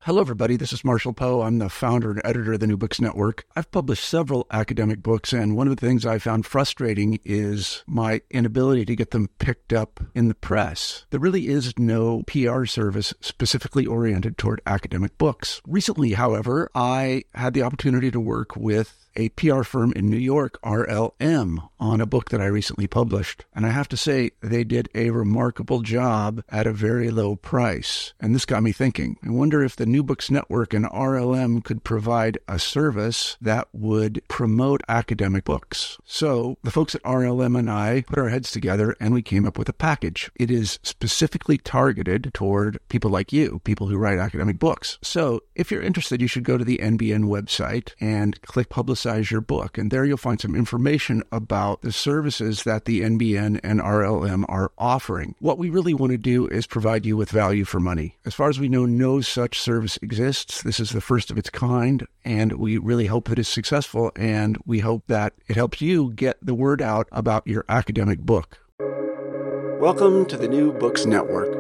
Hello, everybody. This is Marshall Poe. I'm the founder and editor of the New Books Network. I've published several academic books, and one of the things I found frustrating is my inability to get them picked up in the press. There really is no PR service specifically oriented toward academic books. Recently, however, I had the opportunity to work with a PR firm in New York, RLM, on a book that I recently published. And I have to say, they did a remarkable job at a very low price. And this got me thinking. I wonder if the New Books Network and RLM could provide a service that would promote academic books. So the folks at RLM and I put our heads together and we came up with a package. It is specifically targeted toward people like you, people who write academic books. So if you're interested, you should go to the NBN website and click Publicize Your Book. And there you'll find some information about the services that the NBN and RLM are offering. What we really want to do is provide you with value for money. As far as we know, no such service exists. This is the first of its kind, and we really hope that it's successful, and we hope that it helps you get the word out about your academic book. Welcome to the New Books Network.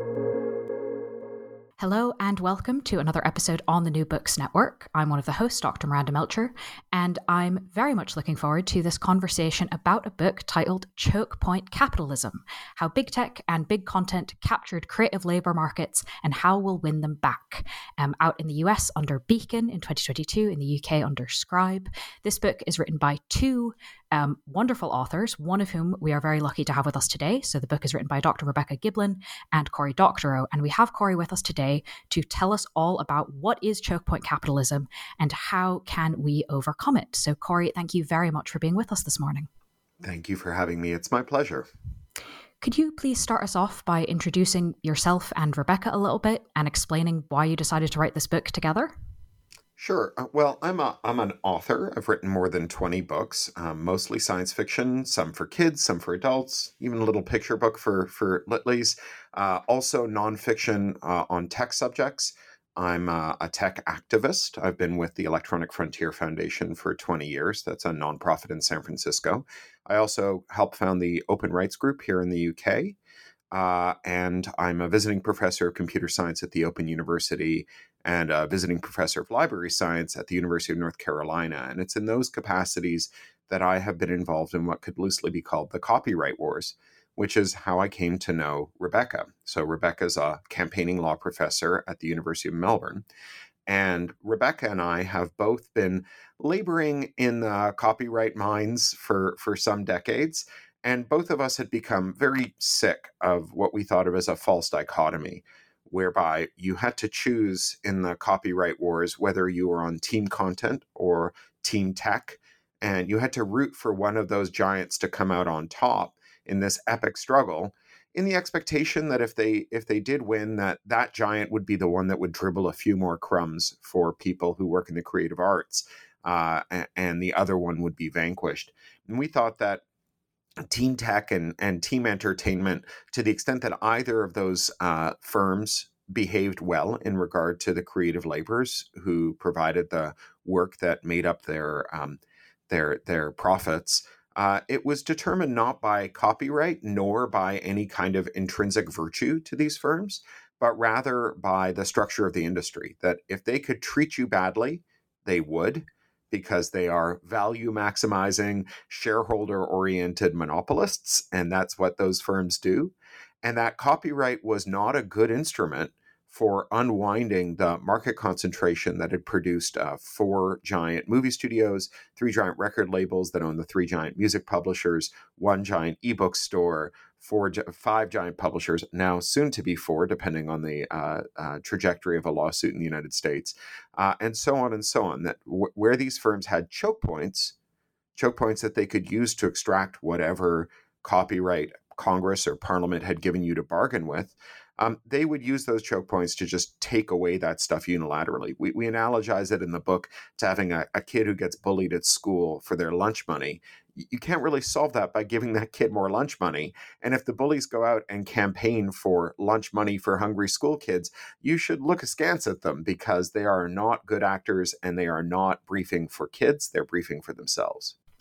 Hello and welcome to another episode on the New Books Network. I'm one of the hosts, Dr. Miranda Melcher, and I'm very much looking forward to this conversation about a book titled Choke Point Capitalism: How Big Tech and Big Content Captured Creative Labour Markets and How We'll Win Them Back. Out in the US under Beacon in 2022, in the UK under Scribe. This book is written by two wonderful authors, one of whom we are very lucky to have with us today. So the book is written by Dr. Rebecca Giblin and Cory Doctorow, and we have Cory with us today to tell us all about what is choke point capitalism and how can we overcome it. So Cory, thank you very much for being with us this morning. Thank you for having me. It's my pleasure. Could you please start us off by introducing yourself and Rebecca a little bit and explaining why you decided to write this book together? Sure. Well, I'm an author. I've written more than 20 books, mostly science fiction, some for kids, some for adults, even a little picture book for Litleys. Also nonfiction on tech subjects. I'm a tech activist. I've been with the Electronic Frontier Foundation for 20 years. That's a nonprofit in San Francisco. I also helped found the Open Rights Group here in the UK. And I'm a visiting professor of computer science at the Open University and a visiting professor of library science at the University of North Carolina. And it's in those capacities that I have been involved in what could loosely be called the copyright wars, which is how I came to know Rebecca. So Rebecca's a campaigning law professor at the University of Melbourne. And Rebecca and I have both been laboring in the copyright mines for some decades. And both of us had become very sick of what we thought of as a false dichotomy, whereby you had to choose in the copyright wars whether you were on team content or team tech, and you had to root for one of those giants to come out on top in this epic struggle, in the expectation that if they did win, that giant would be the one that would dribble a few more crumbs for people who work in the creative arts, and the other one would be vanquished. And we thought that team tech and team entertainment, to the extent that either of those firms behaved well in regard to the creative laborers who provided the work that made up their profits, it was determined not by copyright nor by any kind of intrinsic virtue to these firms, but rather by the structure of the industry, that if they could treat you badly, they would, because they are value maximizing, shareholder oriented monopolists. And that's what those firms do. And that copyright was not a good instrument for unwinding the market concentration that had produced 4 giant movie studios, 3 giant record labels that own the 3 giant music publishers, 1 giant ebook store, 5 giant publishers, now soon to be 4, depending on the trajectory of a lawsuit in the United States, and so on and so on. That where these firms had choke points that they could use to extract whatever copyright Congress or Parliament had given you to bargain with, they would use those choke points to just take away that stuff unilaterally. We analogize it in the book to having a kid who gets bullied at school for their lunch money. You can't really solve that by giving that kid more lunch money. And if the bullies go out and campaign for lunch money for hungry school kids, you should look askance at them, because they are not good actors and they are not briefing for kids. They're briefing for themselves.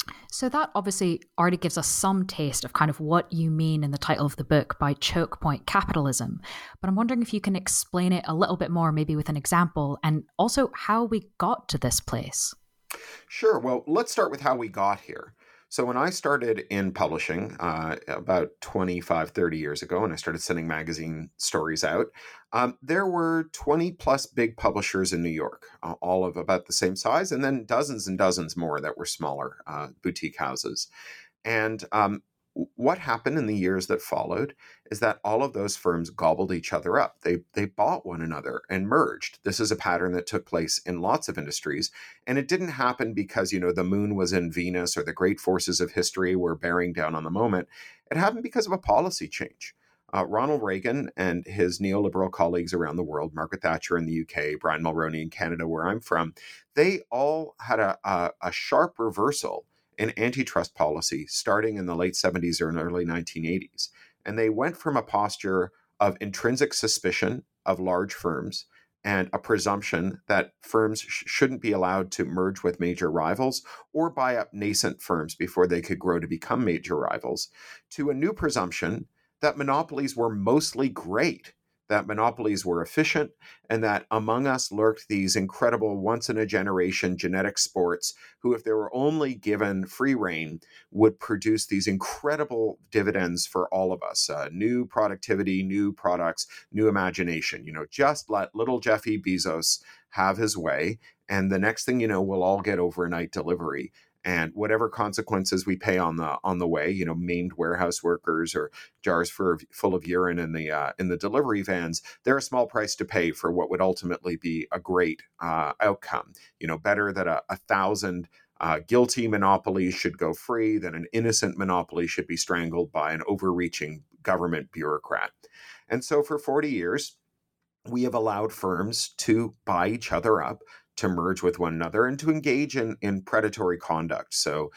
So that obviously already gives us some taste of kind of what you mean in the title of the book by choke point capitalism. But I'm wondering if you can explain it a little bit more, maybe with an example, and also how we got to this place. Sure. Well, let's start with how we got here. So when I started in publishing about 25, 30 years ago, and I started sending magazine stories out, there were 20 plus big publishers in New York, all of about the same size, and then dozens and dozens more that were smaller boutique houses. And what happened in the years that followed is that all of those firms gobbled each other up. They bought one another and merged. This is a pattern that took place in lots of industries. And it didn't happen because, the moon was in Venus or the great forces of history were bearing down on the moment. It happened because of a policy change. Ronald Reagan and his neoliberal colleagues around the world, Margaret Thatcher in the UK, Brian Mulroney in Canada, where I'm from, they all had a sharp reversal in antitrust policy starting in the late 70s or in early 1980s. And they went from a posture of intrinsic suspicion of large firms and a presumption that firms shouldn't be allowed to merge with major rivals or buy up nascent firms before they could grow to become major rivals, to a new presumption that monopolies were mostly great, that monopolies were efficient, and that among us lurked these incredible once-in-a-generation genetic sports who, if they were only given free rein, would produce these incredible dividends for all of us. New productivity, new products, new imagination. Just let little Jeffy Bezos have his way, and the next thing you know, we'll all get overnight delivery. And whatever consequences we pay on the way, maimed warehouse workers or jars full of urine in the delivery vans, they're a small price to pay for what would ultimately be a great outcome. Better that a 1,000 guilty monopolies should go free than an innocent monopoly should be strangled by an overreaching government bureaucrat. And so for 40 years, we have allowed firms to buy each other up, to merge with one another, and to engage in predatory conduct. So,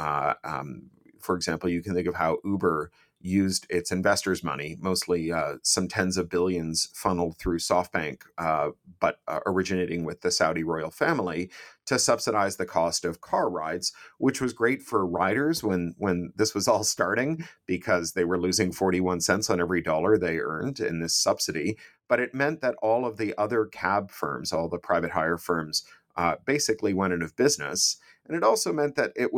for example, you can think of how Uber used its investors' money, mostly some tens of billions funneled through SoftBank, but originating with the Saudi royal family, to subsidize the cost of car rides, which was great for riders when this was all starting, because they were losing 41 cents on every dollar they earned in this subsidy. But it meant that all of the other cab firms, all the private hire firms, basically went out of business. And it also meant that it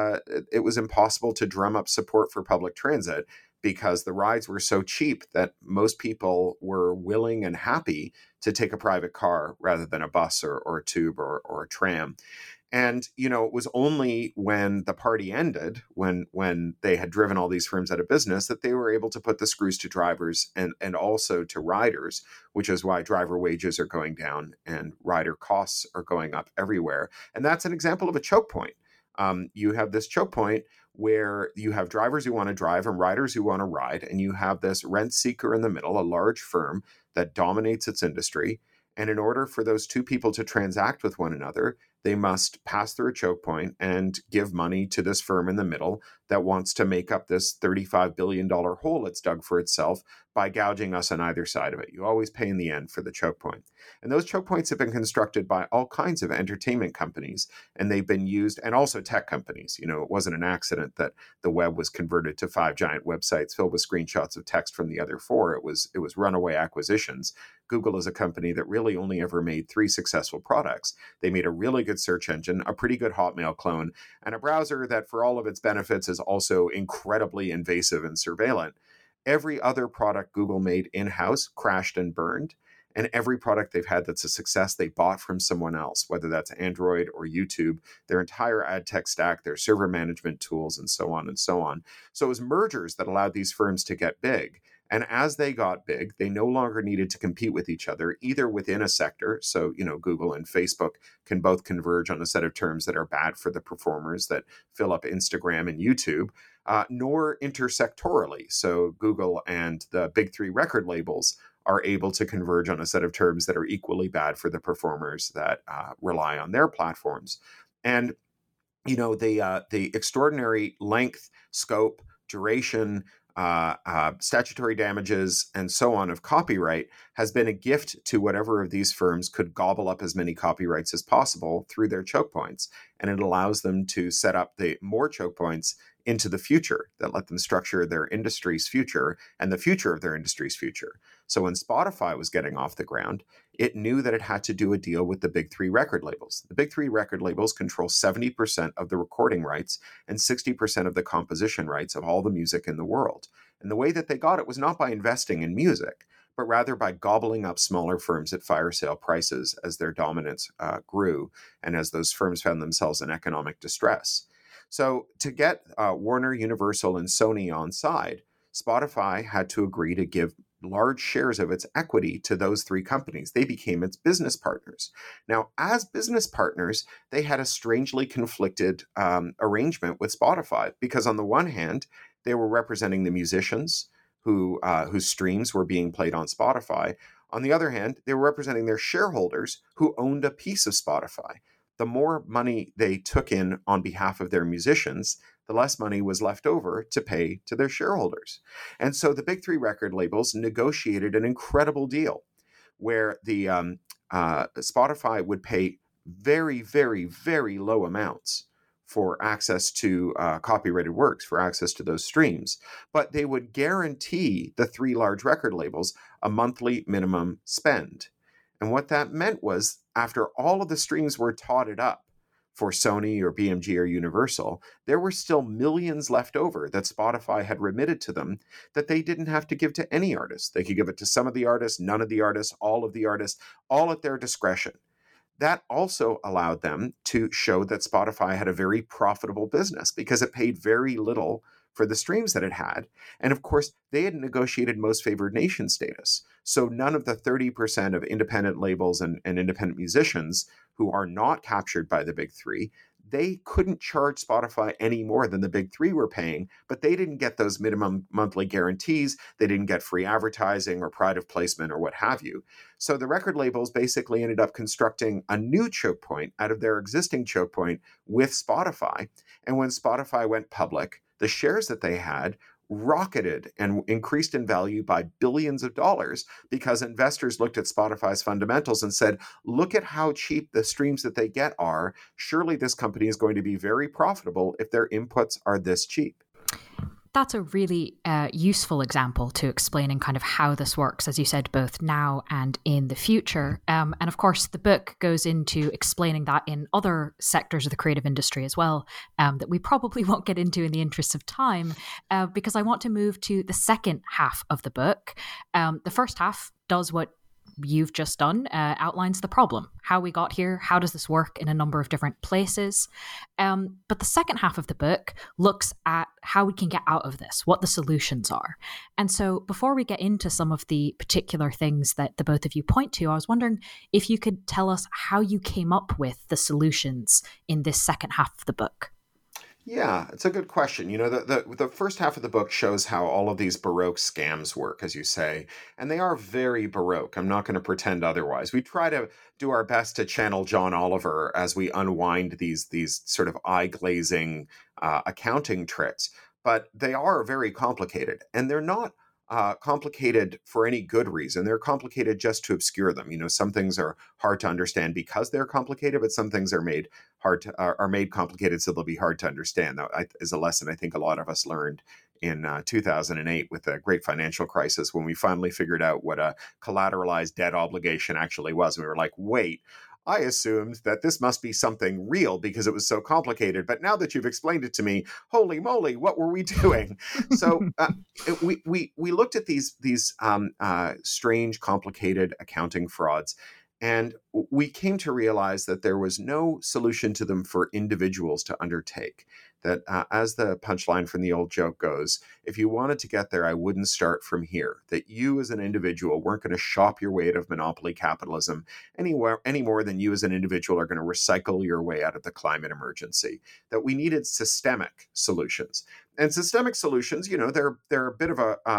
was impossible to drum up support for public transit, because the rides were so cheap that most people were willing and happy to take a private car rather than a bus or a tube or a tram. And, it was only when the party ended, when they had driven all these firms out of business, that they were able to put the screws to drivers and also to riders, which is why driver wages are going down and rider costs are going up everywhere. And that's an example of a choke point. You have this choke point where you have drivers who want to drive and riders who want to ride, and you have this rent seeker in the middle, a large firm that dominates its industry. And in order for those two people to transact with one another, they must pass through a choke point and give money to this firm in the middle that wants to make up this $35 billion hole it's dug for itself by gouging us on either side of it. You always pay in the end for the choke point. And those choke points have been constructed by all kinds of entertainment companies, and they've been used, and also tech companies. It wasn't an accident that the web was converted to 5 giant websites filled with screenshots of text from the other 4. It was runaway acquisitions. Google is a company that really only ever made 3 successful products. They made a really good search engine, a pretty good Hotmail clone, and a browser that, for all of its benefits, is also incredibly invasive and surveillant. Every other product Google made in-house crashed and burned. And every product they've had that's a success, they bought from someone else, whether that's Android or YouTube, their entire ad tech stack, their server management tools, and so on and so on. So it was mergers that allowed these firms to get big. And as they got big, they no longer needed to compete with each other, either within a sector. So, Google and Facebook can both converge on a set of terms that are bad for the performers that fill up Instagram and YouTube, nor intersectorally. So Google and the big 3 record labels are able to converge on a set of terms that are equally bad for the performers that rely on their platforms. And, the extraordinary length, scope, duration, statutory damages, and so on of copyright has been a gift to whatever of these firms could gobble up as many copyrights as possible through their choke points. And it allows them to set up the more choke points into the future that let them structure their industry's future and the future of their industry's future. So when Spotify was getting off the ground, it knew that it had to do a deal with the big three record labels. The big three record labels control 70% of the recording rights and 60% of the composition rights of all the music in the world. And the way that they got it was not by investing in music, but rather by gobbling up smaller firms at fire sale prices as their dominance grew and as those firms found themselves in economic distress. So to get Warner, Universal, and Sony on side, Spotify had to agree to give large shares of its equity to those three companies. They became its business partners. Now, as business partners, they had a strangely conflicted arrangement with Spotify, because on the one hand, they were representing the musicians whose streams were being played on Spotify. On the other hand, they were representing their shareholders who owned a piece of Spotify. The more money they took in on behalf of their musicians, the less money was left over to pay to their shareholders. And so the big three record labels negotiated an incredible deal where the Spotify would pay very, very, very low amounts for access to copyrighted works, for access to those streams. But they would guarantee the three large record labels a monthly minimum spend. And what that meant was, after all of the streams were totted up for Sony or BMG or Universal, there were still millions left over that Spotify had remitted to them that they didn't have to give to any artist. They could give it to some of the artists, none of the artists, all of the artists, all at their discretion. That also allowed them to show that Spotify had a very profitable business because it paid very little for the streams that it had. And of course, they had negotiated most favored nation status. So none of the 30% of independent labels and independent musicians who are not captured by the big three, they couldn't charge Spotify any more than the big three were paying, but they didn't get those minimum monthly guarantees. They didn't get free advertising or pride of placement or what have you. So the record labels basically ended up constructing a new choke point out of their existing choke point with Spotify. And when Spotify went public, the shares that they had rocketed and increased in value by billions of dollars because investors looked at Spotify's fundamentals and said, look at how cheap the streams that they get are. Surely this company is going to be very profitable if their inputs are this cheap. That's a really useful example to explaining kind of how this works, as you said, both now and in the future. And of course, the book goes into explaining that in other sectors of the creative industry as well, that we probably won't get into in the interest of time, because I want to move to the second half of the book. The first half does what you've just done, outlines the problem, how we got here, how does this work in a number of different places. But the second half of the book looks at how we can get out of this, what the solutions are. And so before we get into some of the particular things that the both of you point to, I was wondering if you could tell us how you came up with the solutions in this second half of the book. Yeah, it's a good question. You know, the first half of the book shows how all of these Baroque scams work, as you say, and they are very Baroque. I'm not going to pretend otherwise. We try to do our best to channel John Oliver as we unwind these sort of eye-glazing accounting tricks, but they are very complicated, and they're not complicated for any good reason. They're complicated just to obscure them. You know, some things are hard to understand because they're complicated, but some things are made complicated so they'll be hard to understand. That is a lesson I think a lot of us learned in 2008 with the great financial crisis, when we finally figured out what a collateralized debt obligation actually was. We were like, wait, I assumed that this must be something real because it was so complicated. But now that you've explained it to me, holy moly, what were we doing? So we looked at these strange, complicated accounting frauds, and we came to realize that there was no solution to them for individuals to undertake. That as the punchline from the old joke goes, if you wanted to get there, I wouldn't start from here. That you as an individual weren't going to shop your way out of monopoly capitalism any more than you as an individual are going to recycle your way out of the climate emergency. That we needed systemic solutions. And systemic solutions, you know, they're a bit of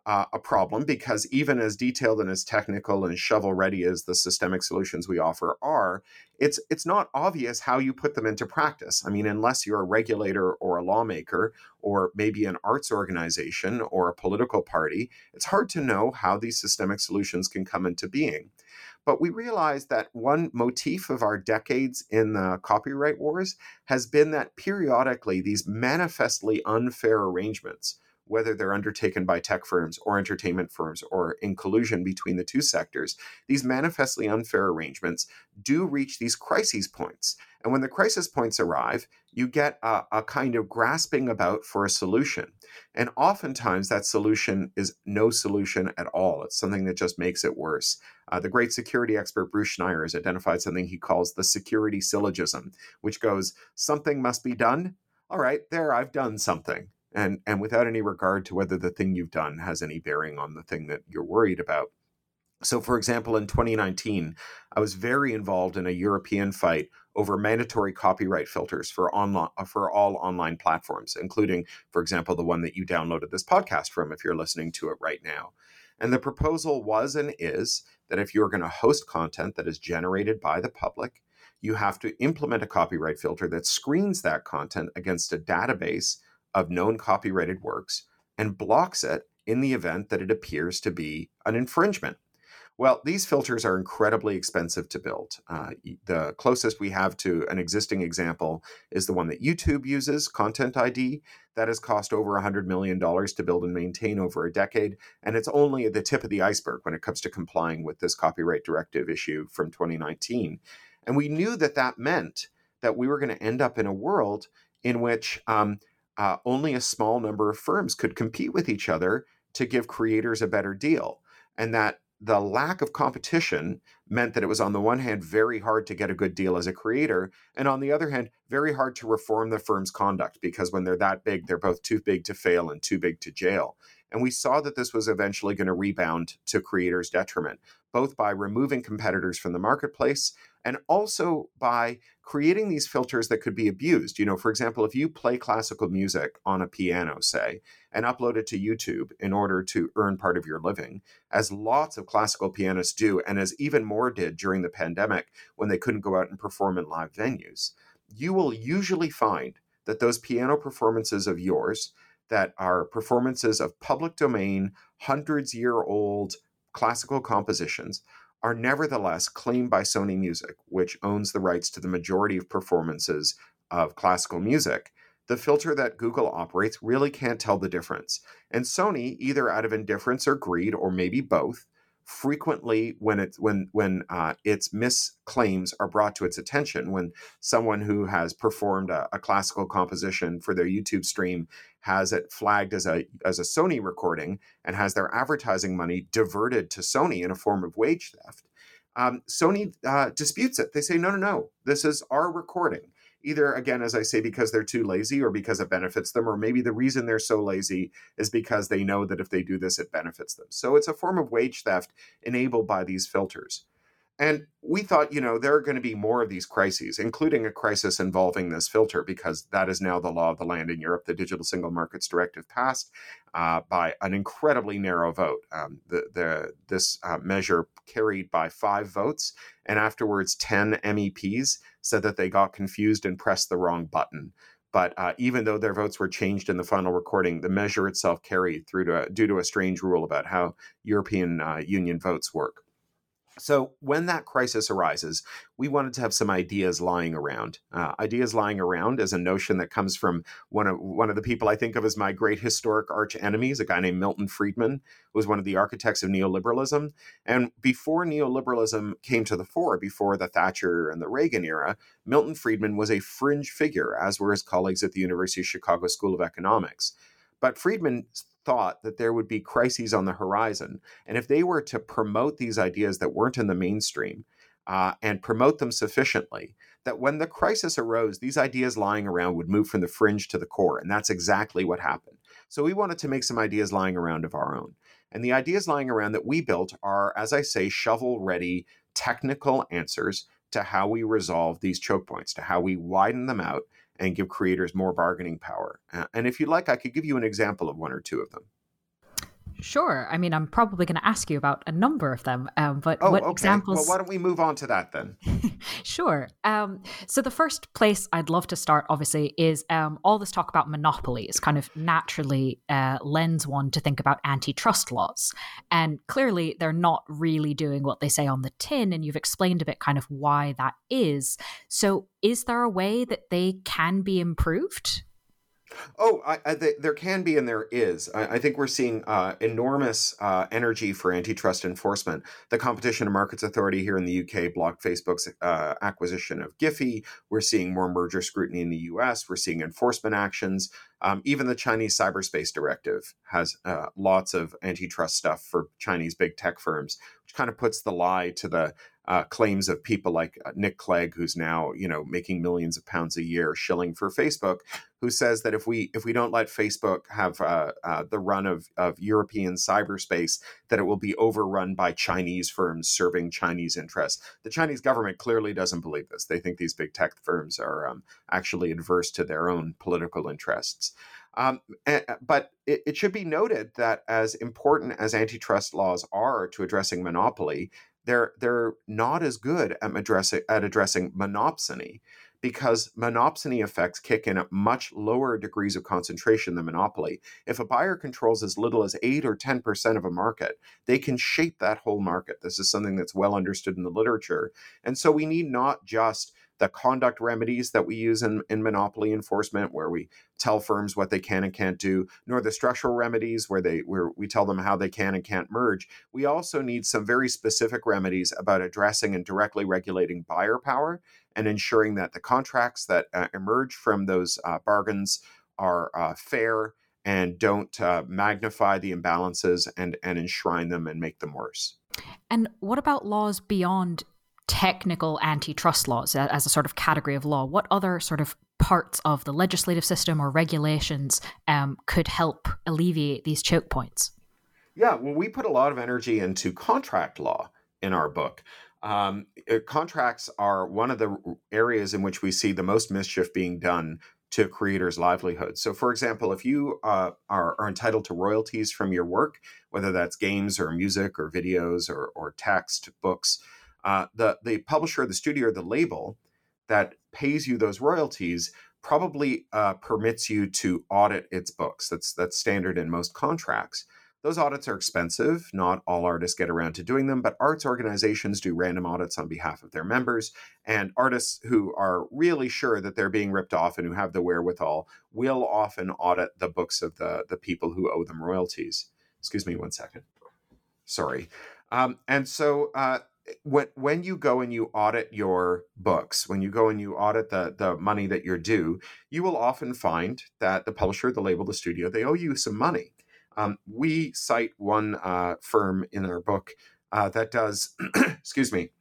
a problem, because even as detailed and as technical and shovel ready as the systemic solutions we offer are, it's not obvious how you put them into practice. I mean, unless you're a regulator or a lawmaker or maybe an arts organization or a political party, it's hard to know how these systemic solutions can come into being. But we realized that one motif of our decades in the copyright wars has been that periodically these manifestly unfair arrangements, whether they're undertaken by tech firms or entertainment firms or in collusion between the two sectors, these manifestly unfair arrangements do reach these crisis points. And when the crisis points arrive, you get a kind of grasping about for a solution. And oftentimes that solution is no solution at all. It's something that just makes it worse. The great security expert Bruce Schneier has identified something he calls the security syllogism, which goes, something must be done. All right, there, I've done something. And without any regard to whether the thing you've done has any bearing on the thing that you're worried about. So, for example, in 2019, I was very involved in a European fight over mandatory copyright filters for all online platforms, including, for example, the one that you downloaded this podcast from if you're listening to it right now. And the proposal was and is that if you're going to host content that is generated by the public, you have to implement a copyright filter that screens that content against a database of known copyrighted works and blocks it in the event that it appears to be an infringement. Well, these filters are incredibly expensive to build. The closest we have to an existing example is the one that YouTube uses, Content ID. That has cost over $100 million to build and maintain over a decade, and it's only at the tip of the iceberg when it comes to complying with this copyright directive issue from 2019. And we knew that that meant that we were going to end up in a world in which only a small number of firms could compete with each other to give creators a better deal. And that the lack of competition meant that it was, on the one hand, very hard to get a good deal as a creator, and on the other hand, very hard to reform the firm's conduct, because when they're that big, they're both too big to fail and too big to jail. And we saw that this was eventually going to rebound to creators' detriment, both by removing competitors from the marketplace and also by creating these filters that could be abused. You know, for example, if you play classical music on a piano, say, and upload it to YouTube in order to earn part of your living, as lots of classical pianists do, and as even more did during the pandemic when they couldn't go out and perform in live venues, you will usually find that those piano performances of yours that are performances of public domain, hundreds-year-old classical compositions are nevertheless claimed by Sony Music, which owns the rights to the majority of performances of classical music. The filter that Google operates really can't tell the difference. And Sony, either out of indifference or greed, or maybe both, frequently when its misclaims are brought to its attention, when someone who has performed a classical composition for their YouTube stream has it flagged as a Sony recording and has their advertising money diverted to Sony in a form of wage theft, Sony disputes it. They say, no, this is our recording. Either, again, as I say, because they're too lazy or because it benefits them, or maybe the reason they're so lazy is because they know that if they do this, it benefits them. So it's a form of wage theft enabled by these filters. And we thought, there are going to be more of these crises, including a crisis involving this filter, because that is now the law of the land in Europe. The Digital Single Markets Directive passed by an incredibly narrow vote. This measure carried by 5 votes, and afterwards 10 MEPs said that they got confused and pressed the wrong button. But even though their votes were changed in the final recording, the measure itself carried through due to a strange rule about how European Union votes work. So when that crisis arises, we wanted to have some ideas lying around. Ideas lying around is a notion that comes from one of the people I think of as my great historic arch enemies, a guy named Milton Friedman, who was one of the architects of neoliberalism. And before neoliberalism came to the fore, before the Thatcher and the Reagan era, Milton Friedman was a fringe figure, as were his colleagues at the University of Chicago School of Economics. But Friedman thought that there would be crises on the horizon. And if they were to promote these ideas that weren't in the mainstream and promote them sufficiently, that when the crisis arose, these ideas lying around would move from the fringe to the core. And that's exactly what happened. So we wanted to make some ideas lying around of our own. And the ideas lying around that we built are, as I say, shovel-ready technical answers to how we resolve these choke points, to how we widen them out and give creators more bargaining power. And if you'd like, I could give you an example of one or two of them. Sure. I mean, I'm probably going to ask you about a number of them, but what okay. examples? Well, why don't we move on to that then? Sure. So the first place I'd love to start, obviously, is all this talk about monopolies kind of naturally lends one to think about antitrust laws. And clearly, they're not really doing what they say on the tin, and you've explained a bit kind of why that is. So is there a way that they can be improved? There can be and there is. I think we're seeing enormous energy for antitrust enforcement. The Competition and Markets Authority here in the UK blocked Facebook's acquisition of Giphy. We're seeing more merger scrutiny in the US. We're seeing enforcement actions. Even the Chinese Cyberspace Directive has lots of antitrust stuff for Chinese big tech firms, which kind of puts the lie to the claims of people like Nick Clegg, who's now making millions of pounds a year shilling for Facebook, who says that if we don't let Facebook have the run of European cyberspace, that it will be overrun by Chinese firms serving Chinese interests. The Chinese government clearly doesn't believe this. They think these big tech firms are actually adverse to their own political interests. But it should be noted that as important as antitrust laws are to addressing monopoly, they're not as good at addressing monopsony, because monopsony effects kick in at much lower degrees of concentration than monopoly. If a buyer controls as little as 8 or 10% of a market, they can shape that whole market. This is something that's well understood in the literature. And so we need not just the conduct remedies that we use in monopoly enforcement, where we tell firms what they can and can't do, nor the structural remedies where we tell them how they can and can't merge. We also need some very specific remedies about addressing and directly regulating buyer power and ensuring that the contracts that emerge from those bargains are fair and don't magnify the imbalances and enshrine them and make them worse. And what about laws beyond technical antitrust laws as a sort of category of law? What other sort of parts of the legislative system or regulations could help alleviate these choke points? Yeah, well, we put a lot of energy into contract law in our book. Contracts are one of the areas in which we see the most mischief being done to creators' livelihoods. So, for example, if you are entitled to royalties from your work, whether that's games or music or videos or text, books, the publisher, the studio, or the label that pays you those royalties probably permits you to audit its books. That's standard in most contracts. Those audits are expensive. Not all artists get around to doing them, but arts organizations do random audits on behalf of their members. And artists who are really sure that they're being ripped off and who have the wherewithal will often audit the books of the people who owe them royalties. Excuse me one second. Sorry. And so when you go and you audit your books, when you go and you audit the money that you're due, you will often find that the publisher, the label, the studio, they owe you some money. We cite one firm in our book that does, excuse me,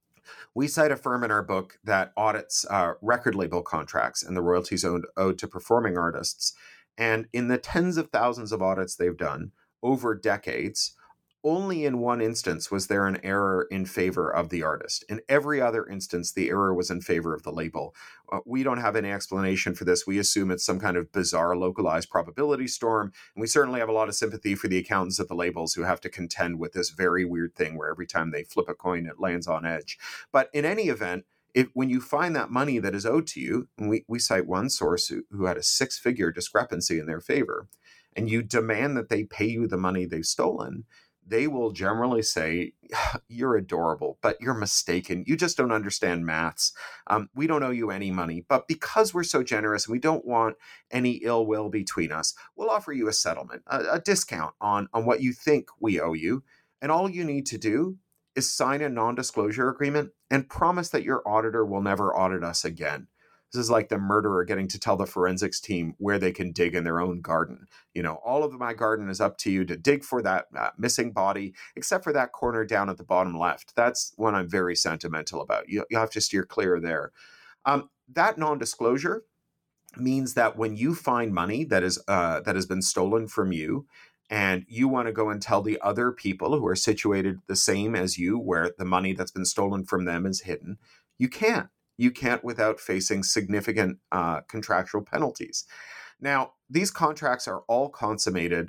we cite a firm in our book that audits record label contracts and the royalties owed to performing artists. And in the tens of thousands of audits they've done over decades, only in one instance was there an error in favor of the artist. In every other instance, the error was in favor of the label. We don't have any explanation for this. We assume it's some kind of bizarre localized probability storm. And we certainly have a lot of sympathy for the accountants at the labels who have to contend with this very weird thing where every time they flip a coin, it lands on edge. But in any event, when you find that money that is owed to you, and we cite one source who had a 6-figure discrepancy in their favor, and you demand that they pay you the money they've stolen, they will generally say, you're adorable, but you're mistaken. You just don't understand maths. We don't owe you any money, but because we're so generous and we don't want any ill will between us, we'll offer you a settlement, a discount on what you think we owe you. And all you need to do is sign a non-disclosure agreement and promise that your auditor will never audit us again. This is like the murderer getting to tell the forensics team where they can dig in their own garden. All of my garden is up to you to dig for that missing body, except for that corner down at the bottom left. That's one I'm very sentimental about. You have to steer clear there. That non-disclosure means that when you find money that has been stolen from you, and you want to go and tell the other people who are situated the same as you, where the money that's been stolen from them is hidden, you can't. You can't without facing significant contractual penalties. Now, these contracts are all consummated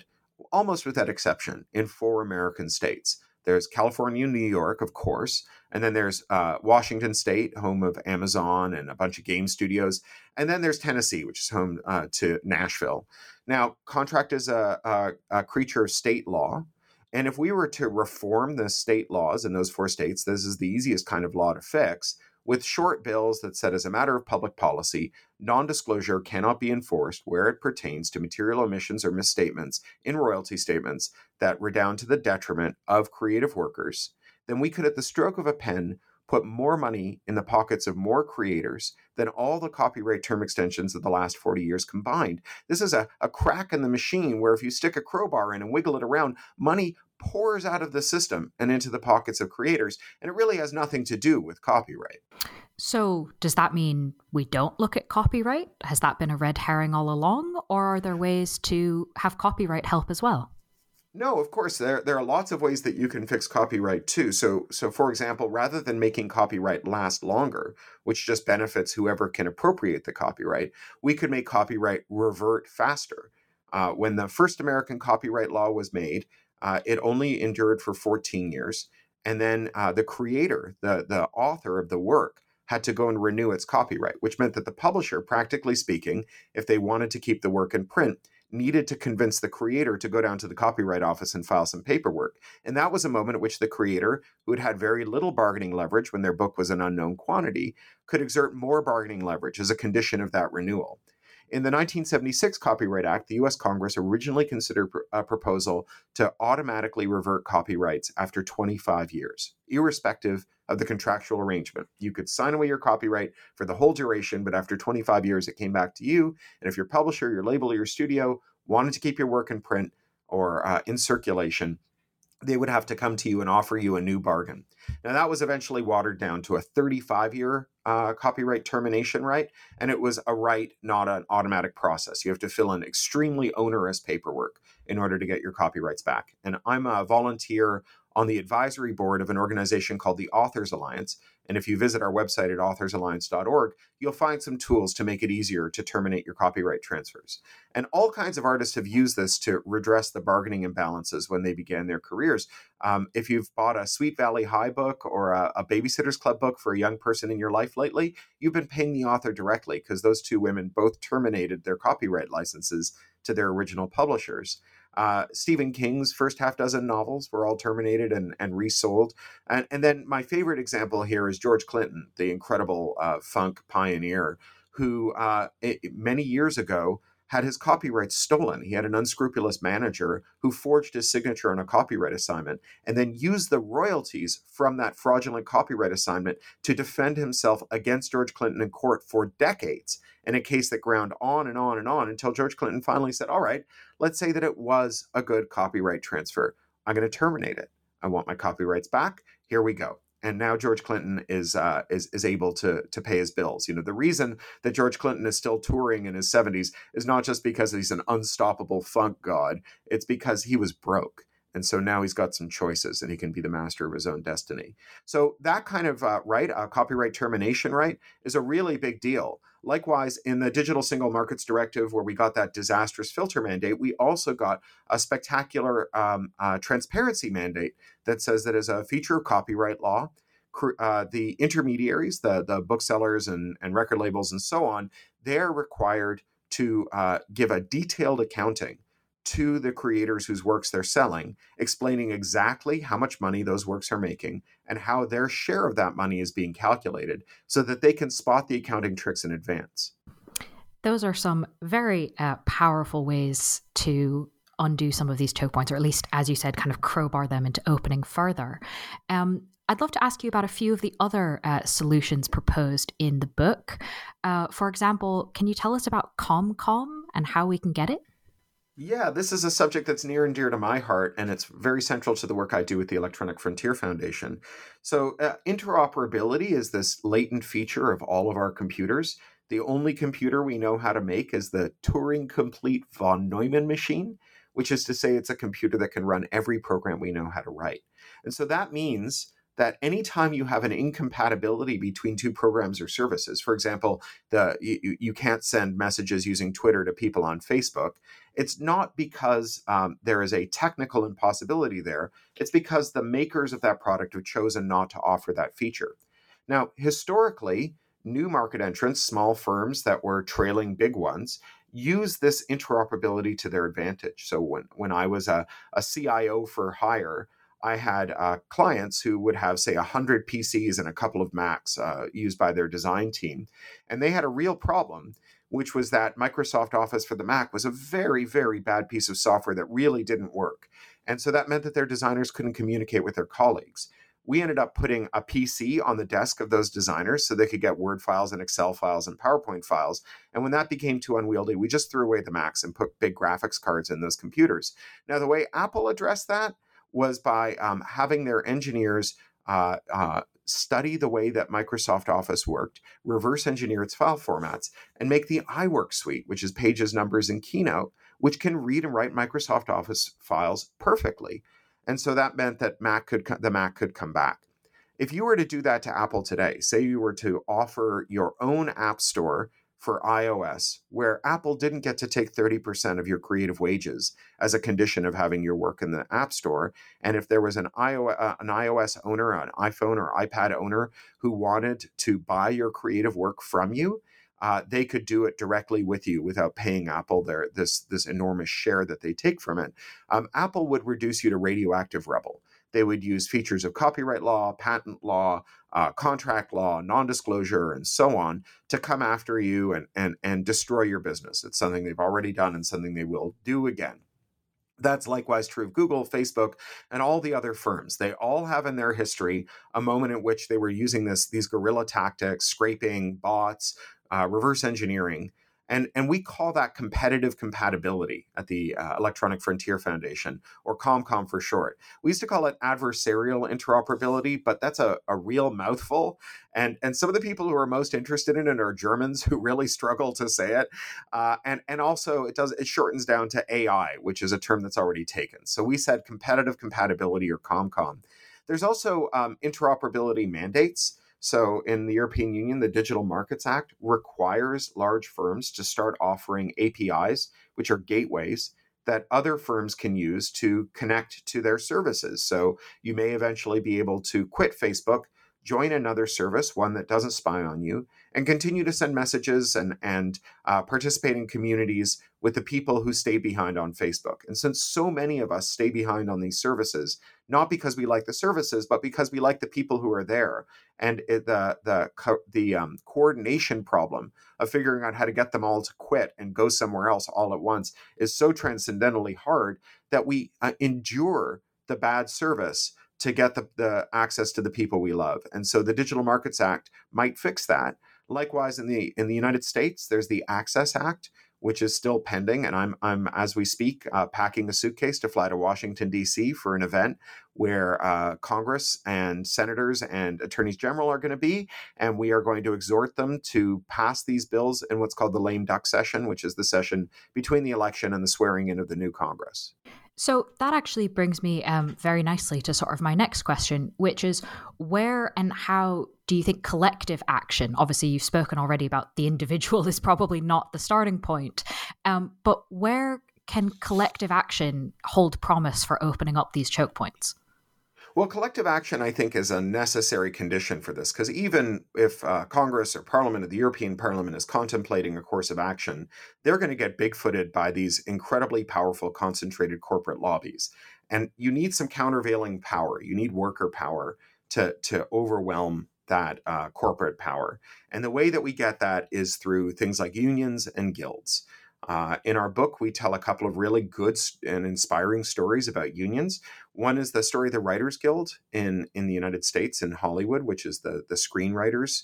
almost without exception, in 4 American states. There's California and New York, of course, and then there's Washington State, home of Amazon and a bunch of game studios, and then there's Tennessee, which is home to Nashville. Now, contract is a creature of state law, and if we were to reform the state laws in those 4 states, this is the easiest kind of law to fix, with short bills that said, as a matter of public policy, non-disclosure cannot be enforced where it pertains to material omissions or misstatements in royalty statements that redound to the detriment of creative workers, then we could, at the stroke of a pen, put more money in the pockets of more creators than all the copyright term extensions of the last 40 years combined. This is a crack in the machine where if you stick a crowbar in and wiggle it around, money pours out of the system and into the pockets of creators, and it really has nothing to do with copyright. So does that mean we don't look at copyright? Has that been a red herring all along, or are there ways to have copyright help as well? No, of course, there are lots of ways that you can fix copyright too. So for example, rather than making copyright last longer, which just benefits whoever can appropriate the copyright, we could make copyright revert faster. When the first American copyright law was made, it only endured for 14 years. And then the creator, the author of the work, had to go and renew its copyright, which meant that the publisher, practically speaking, if they wanted to keep the work in print, needed to convince the creator to go down to the Copyright Office and file some paperwork. And that was a moment at which the creator, who had very little bargaining leverage when their book was an unknown quantity, could exert more bargaining leverage as a condition of that renewal. In the 1976 Copyright Act, the U.S. Congress originally considered a proposal to automatically revert copyrights after 25 years, irrespective of the contractual arrangement. You could sign away your copyright for the whole duration, but after 25 years, it came back to you. And if your publisher, your label, or your studio wanted to keep your work in print or in circulation, they would have to come to you and offer you a new bargain. Now, that was eventually watered down to a 35-year copyright termination right, and it was a right, not an automatic process. You have to fill in extremely onerous paperwork in order to get your copyrights back. And I'm a volunteer on the advisory board of an organization called the Authors Alliance. And if you visit our website at authorsalliance.org, you'll find some tools to make it easier to terminate your copyright transfers. And all kinds of artists have used this to redress the bargaining imbalances when they began their careers. If you've bought a Sweet Valley High book or a Babysitter's Club book for a young person in your life lately, you've been paying the author directly because those two women both terminated their copyright licenses to their original publishers. Stephen King's first half dozen novels were all terminated and resold. And then my favorite example here is George Clinton, the incredible funk pioneer, who many years ago had his copyrights stolen. He had an unscrupulous manager who forged his signature on a copyright assignment and then used the royalties from that fraudulent copyright assignment to defend himself against George Clinton in court for decades, in a case that ground on and on and on until George Clinton finally said, all right, let's say that it was a good copyright transfer. I'm going to terminate it. I want my copyrights back. Here we go. And now George Clinton is able to pay his bills. You know, the reason that George Clinton is still touring in his 70s is not just because he's an unstoppable funk god. It's because he was broke. And so now he's got some choices and he can be the master of his own destiny. So that kind of right, a copyright termination right, is a really big deal. Likewise, in the Digital Single Markets Directive, where we got that disastrous filter mandate, we also got a spectacular transparency mandate that says that as a feature of copyright law, the intermediaries, the booksellers and record labels and so on, they're required to give a detailed accounting to the creators whose works they're selling, explaining exactly how much money those works are making and how their share of that money is being calculated so that they can spot the accounting tricks in advance. Those are some very powerful ways to undo some of these choke points, or at least, as you said, kind of crowbar them into opening further. I'd love to ask you about a few of the other solutions proposed in the book. For example, can you tell us about ComCom and how we can get it? Yeah, this is a subject that's near and dear to my heart, and it's very central to the work I do with the Electronic Frontier Foundation. So interoperability is this latent feature of all of our computers. The only computer we know how to make is the Turing-complete von Neumann machine, which is to say it's a computer that can run every program we know how to write. And so that means that anytime you have an incompatibility between two programs or services, for example, you can't send messages using Twitter to people on Facebook, it's not because there is a technical impossibility there. It's because the makers of that product have chosen not to offer that feature. Now, historically, new market entrants, small firms that were trailing big ones, use this interoperability to their advantage. So when I was a CIO for hire, I had clients who would have, say, 100 PCs and a couple of Macs used by their design team. And they had a real problem, which was that Microsoft Office for the Mac was a very, very bad piece of software that really didn't work. And so that meant that their designers couldn't communicate with their colleagues. We ended up putting a PC on the desk of those designers so they could get Word files and Excel files and PowerPoint files. And when that became too unwieldy, we just threw away the Macs and put big graphics cards in those computers. Now, the way Apple addressed that was by having their engineers study the way that Microsoft Office worked, reverse engineer its file formats, and make the iWork suite, which is Pages, Numbers, and Keynote, which can read and write Microsoft Office files perfectly. And so that meant that the Mac could come back. If you were to do that to Apple today, say you were to offer your own app store for iOS, where Apple didn't get to take 30% of your creative wages as a condition of having your work in the App Store, and if there was an iOS owner, an iPhone or iPad owner who wanted to buy your creative work from you, they could do it directly with you without paying Apple this enormous share that they take from it. Apple would reduce you to radioactive rebel. They would use features of copyright law, patent law, contract law, non-disclosure, and so on to come after you and destroy your business. It's something they've already done and something they will do again. That's likewise true of Google, Facebook, and all the other firms. They all have in their history a moment in which they were using these guerrilla tactics, scraping, bots, reverse engineering. And we call that competitive compatibility at the Electronic Frontier Foundation, or COMCOM for short. We used to call it adversarial interoperability, but that's a real mouthful. And some of the people who are most interested in it are Germans who really struggle to say it. And also it shortens down to AI, which is a term that's already taken. So we said competitive compatibility, or COMCOM. There's also interoperability mandates. So in the European Union, the Digital Markets Act requires large firms to start offering APIs, which are gateways that other firms can use to connect to their services. So you may eventually be able to quit Facebook, join another service, one that doesn't spy on you, and continue to send messages and participate in communities with the people who stay behind on Facebook. And since so many of us stay behind on these services, not because we like the services, but because we like the people who are there, and the coordination problem of figuring out how to get them all to quit and go somewhere else all at once is so transcendently hard that we endure the bad service to get the access to the people we love. And so the Digital Markets Act might fix that. Likewise, in the United States, there's the Access Act, which is still pending, and I'm as we speak packing a suitcase to fly to Washington D.C. for an event where Congress and senators and attorneys general are going to be, and we are going to exhort them to pass these bills in what's called the lame duck session, which is the session between the election and the swearing in of the new Congress. So that actually brings me very nicely to sort of my next question, which is where and how do you think collective action, obviously you've spoken already about the individual is probably not the starting point, but where can collective action hold promise for opening up these choke points? Well, collective action, I think, is a necessary condition for this, because even if Congress or Parliament or the European Parliament is contemplating a course of action, they're going to get big-footed by these incredibly powerful concentrated corporate lobbies. And you need some countervailing power. You need worker power to overwhelm that corporate power. And the way that we get that is through things like unions and guilds. In our book, we tell a couple of really good and inspiring stories about unions. One is the story of the Writers Guild in the United States, in Hollywood, which is the screenwriters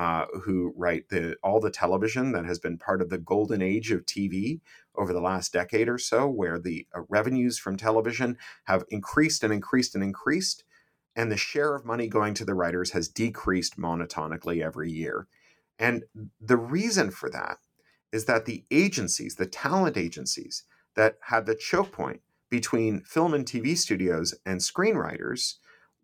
who write all the television that has been part of the golden age of TV over the last decade or so, where the revenues from television have increased and increased and increased, and the share of money going to the writers has decreased monotonically every year. And the reason for that is that the agencies, the talent agencies that had the choke point between film and TV studios and screenwriters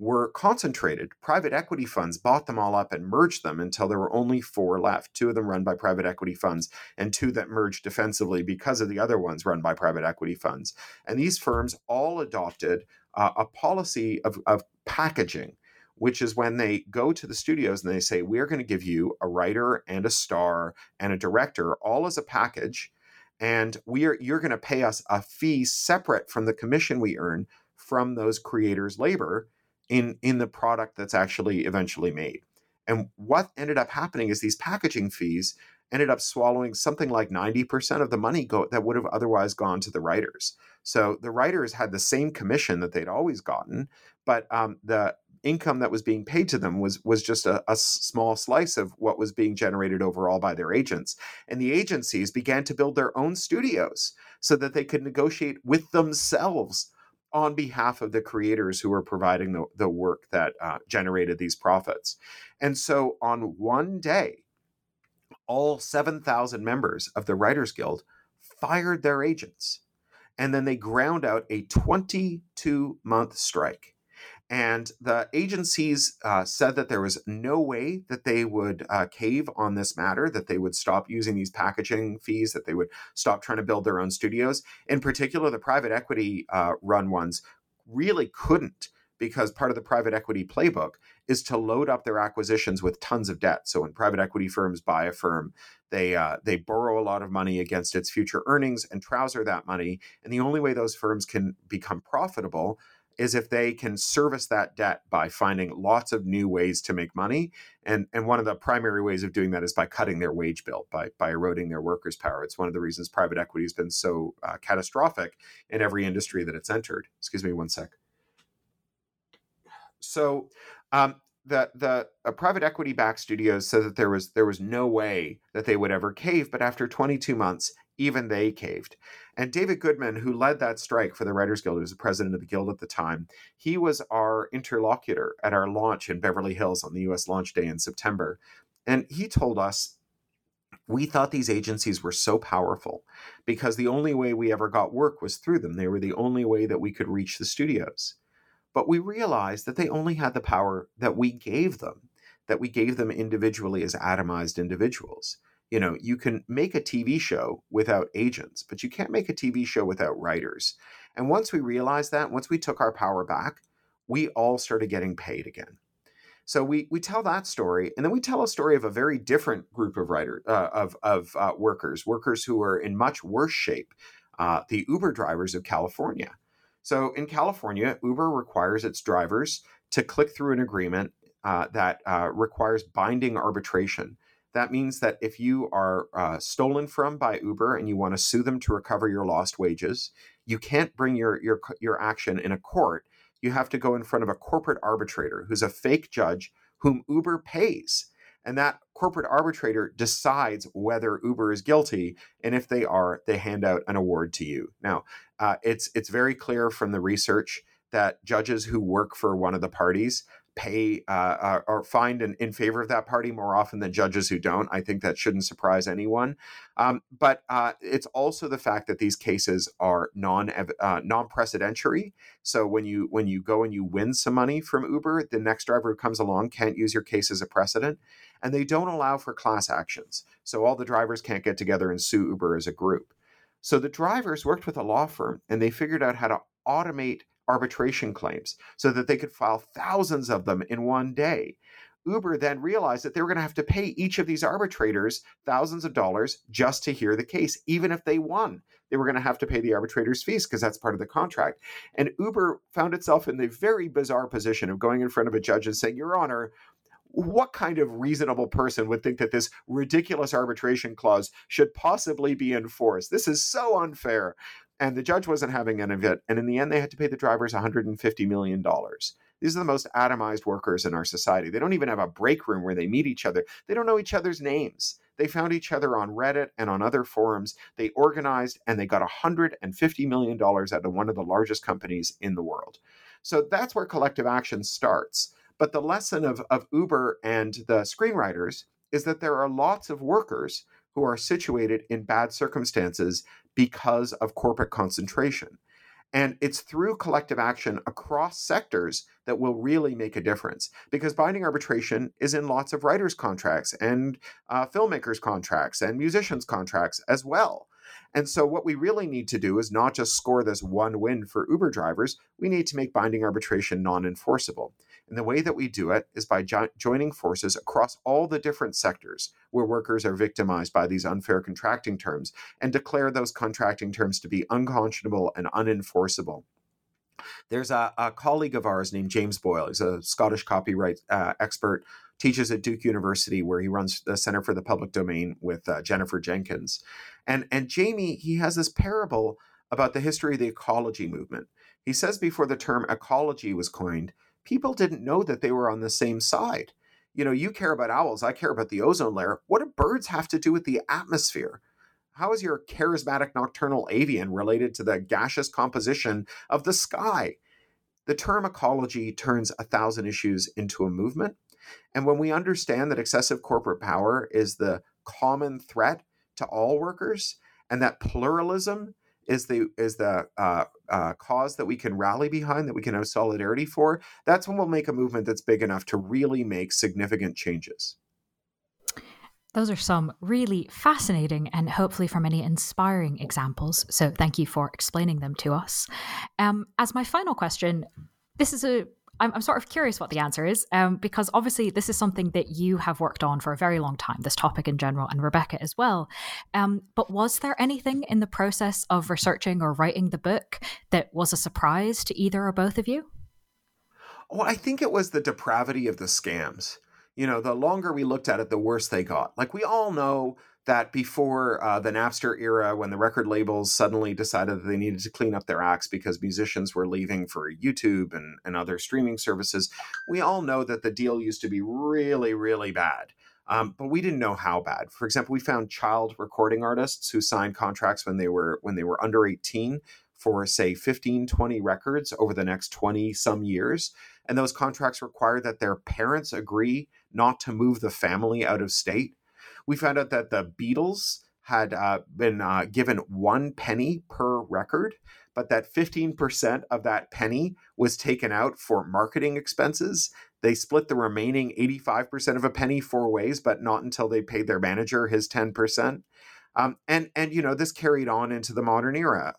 were concentrated. Private equity funds bought them all up and merged them until there were only 4 left, 2 of them run by private equity funds and 2 that merged defensively because of the other ones run by private equity funds. And these firms all adopted a policy of packaging, which is when they go to the studios and they say, we're going to give you a writer and a star and a director all as a package, and you're going to pay us a fee separate from the commission we earn from those creators' labor in the product that's actually eventually made. And what ended up happening is these packaging fees ended up swallowing something like 90% of the money that would have otherwise gone to the writers. So the writers had the same commission that they'd always gotten, but the income that was being paid to them was just a small slice of what was being generated overall by their agents. And the agencies began to build their own studios so that they could negotiate with themselves on behalf of the creators who were providing the work that generated these profits. And so on one day, all 7,000 members of the Writers Guild fired their agents. And then they ground out a 22-month strike. And the agencies said that there was no way that they would cave on this matter, that they would stop using these packaging fees, that they would stop trying to build their own studios. In particular, the private equity run ones really couldn't, because part of the private equity playbook is to load up their acquisitions with tons of debt. So when private equity firms buy a firm, they borrow a lot of money against its future earnings and trouser that money. And the only way those firms can become profitable is if they can service that debt by finding lots of new ways to make money. And one of the primary ways of doing that is by cutting their wage bill, by eroding their workers' power. It's one of the reasons private equity has been so catastrophic in every industry that it's entered. Excuse me one sec. So the private equity-backed studios said that there was no way that they would ever cave, but after 22 months, even they caved. And David Goodman, who led that strike for the Writers Guild, who was the president of the Guild at the time, he was our interlocutor at our launch in Beverly Hills on the U.S. launch day in September. And he told us, we thought these agencies were so powerful because the only way we ever got work was through them. They were the only way that we could reach the studios. But we realized that they only had the power that we gave them individually as atomized individuals. You know, you can make a TV show without agents, but you can't make a TV show without writers. And once we realized that, once we took our power back, we all started getting paid again. So we tell that story, and then we tell a story of a very different group of workers who are in much worse shape, the Uber drivers of California. So in California, Uber requires its drivers to click through an agreement that requires binding arbitration. That means that if you are stolen from by Uber and you want to sue them to recover your lost wages, you can't bring your action in a court. You have to go in front of a corporate arbitrator who's a fake judge whom Uber pays. And that corporate arbitrator decides whether Uber is guilty. And if they are, they hand out an award to you. Now, it's very clear from the research that judges who work for one of the parties pay or find in favor of that party more often than judges who don't. I think that shouldn't surprise anyone. But it's also the fact that these cases are non-precedentiary. So when you go and you win some money from Uber, the next driver who comes along can't use your case as a precedent. And they don't allow for class actions. So all the drivers can't get together and sue Uber as a group. So the drivers worked with a law firm and they figured out how to automate arbitration claims so that they could file thousands of them in one day. Uber then realized that they were going to have to pay each of these arbitrators thousands of dollars just to hear the case. Even if they won, they were going to have to pay the arbitrators' fees because that's part of the contract. And Uber found itself in the very bizarre position of going in front of a judge and saying, Your Honor, what kind of reasonable person would think that this ridiculous arbitration clause should possibly be enforced? This is so unfair. And the judge wasn't having any of it. And in the end, they had to pay the drivers $150 million. These are the most atomized workers in our society. They don't even have a break room where they meet each other. They don't know each other's names. They found each other on Reddit and on other forums. They organized and they got $150 million out of one of the largest companies in the world. So that's where collective action starts. But the lesson of Uber and the screenwriters is that there are lots of workers who are situated in bad circumstances because of corporate concentration. And it's through collective action across sectors that will really make a difference, because binding arbitration is in lots of writers' contracts and filmmakers' contracts and musicians' contracts as well. And so what we really need to do is not just score this one win for Uber drivers, we need to make binding arbitration non-enforceable. And the way that we do it is by joining forces across all the different sectors where workers are victimized by these unfair contracting terms and declare those contracting terms to be unconscionable and unenforceable. There's a colleague of ours named James Boyle. He's a Scottish copyright expert, teaches at Duke University, where he runs the Center for the Public Domain with Jennifer Jenkins. And Jamie, he has this parable about the history of the ecology movement. He says before the term ecology was coined, people didn't know that they were on the same side. You know, you care about owls, I care about the ozone layer. What do birds have to do with the atmosphere? How is your charismatic nocturnal avian related to the gaseous composition of the sky? The term ecology turns 1,000 issues into a movement. And when we understand that excessive corporate power is the common threat to all workers, and that pluralism is the cause that we can rally behind, that we can have solidarity for, that's when we'll make a movement that's big enough to really make significant changes. Those are some really fascinating and hopefully for many inspiring examples. So thank you for explaining them to us. As my final question, I'm sort of curious what the answer is, because obviously this is something that you have worked on for a very long time, this topic in general, and Rebecca as well. But was there anything in the process of researching or writing the book that was a surprise to either or both of you? Well, I think it was the depravity of the scams. You know, the longer we looked at it, the worse they got. Like, we all know that before the Napster era, when the record labels suddenly decided that they needed to clean up their acts because musicians were leaving for YouTube and other streaming services, we all know that the deal used to be really, really bad. But we didn't know how bad. For example, we found child recording artists who signed contracts when they were under 18 for, say, 15, 20 records over the next 20 some years. And those contracts require that their parents agree not to move the family out of state. We found out that the Beatles had been given 1 penny per record, but that 15% of that penny was taken out for marketing expenses. They split the remaining 85% of a penny 4 ways, but not until they paid their manager his 10%. And you know, this carried on into the modern era.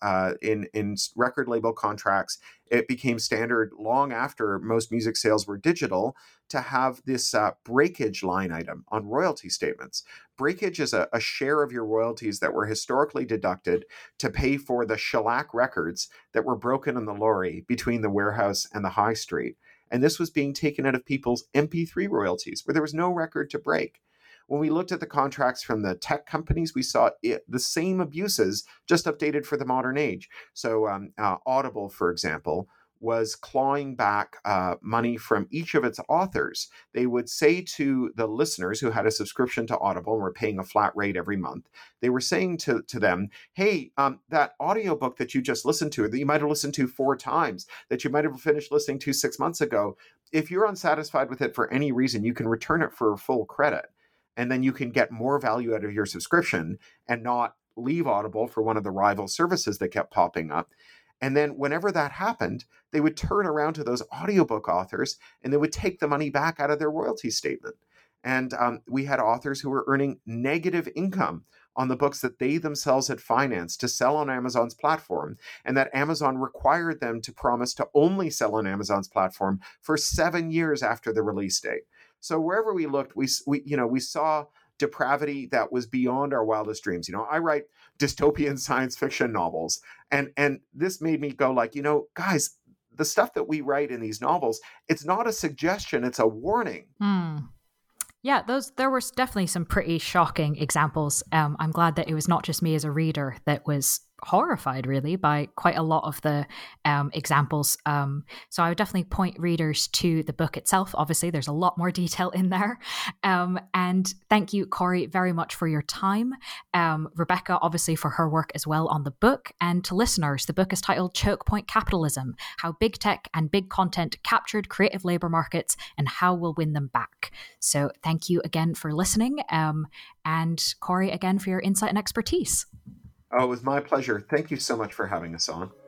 In record label contracts, it became standard long after most music sales were digital to have this breakage line item on royalty statements. Breakage is a share of your royalties that were historically deducted to pay for the shellac records that were broken in the lorry between the warehouse and the high street. And this was being taken out of people's MP3 royalties, where there was no record to break. When we looked at the contracts from the tech companies, we saw the same abuses, just updated for the modern age. So Audible, for example, was clawing back money from each of its authors. They would say to the listeners who had a subscription to Audible and were paying a flat rate every month, they were saying to them, hey, that audiobook that you just listened to, that you might have listened to 4 times, that you might have finished listening to 6 months ago, if you're unsatisfied with it for any reason, you can return it for full credit. And then you can get more value out of your subscription and not leave Audible for one of the rival services that kept popping up. And then whenever that happened, they would turn around to those audiobook authors and they would take the money back out of their royalty statement. And we had authors who were earning negative income on the books that they themselves had financed to sell on Amazon's platform, and that Amazon required them to promise to only sell on Amazon's platform for 7 years after the release date. So wherever we looked, we saw depravity that was beyond our wildest dreams. You know, I write dystopian science fiction novels, and this made me go like, you know, guys, the stuff that we write in these novels, it's not a suggestion, it's a warning. Yeah, there were definitely some pretty shocking examples. I'm glad that it was not just me as a reader that was horrified, really, by quite a lot of the examples. So I would definitely point readers to the book itself. Obviously, there's a lot more detail in there. And thank you, Corey, very much for your time. Rebecca, obviously, for her work as well on the book. And to listeners, the book is titled Choke Point Capitalism: How Big Tech and Big Content Captured Creative Labor Markets and How We'll Win Them Back. So thank you again for listening. And Corey, again, for your insight and expertise. Oh, it was my pleasure. Thank you so much for having us on.